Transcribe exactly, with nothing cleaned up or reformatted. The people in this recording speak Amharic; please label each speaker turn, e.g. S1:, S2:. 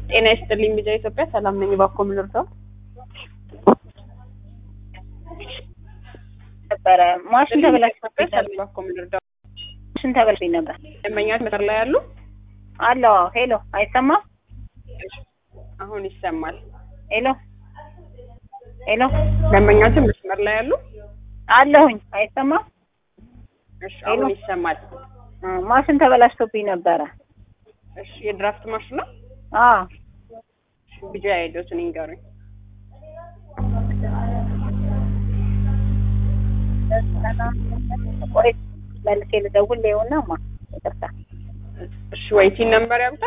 S1: ጤና ይስጥልኝ ቢዛ ኢትዮጵያ ሰላም ነኝ ባኮ ምን ልርዳው
S2: ነበር ማሽን ተበላሽቶብኝ
S1: ሰላም ባኮ ምን ልርዳው
S2: ማሽን ተበላሽቶብኝ ነበር
S1: ደንበኛት መስመር ላይ ያሉ
S2: አሎ ሄሎ አይሰማም
S1: አሁን ይሰማል
S2: ሄሎ ሄሎ
S1: ደንበኛት መስመር ላይ ያሉ
S2: አለሁኝ አይሰማም
S1: እሺ አሁን ይሰማል
S2: ማሽን ተበላሽቶብኝ ነበር
S1: እሺ የድራፍት ማሽን ነው
S2: አዎ
S1: ቢጃ አይዶትን ይንገሩኝ
S2: ቆይ መልኬ ልደውል ለውና ማ ይቅርታ
S1: እሺ ወይቲን ነምበር ያምጣ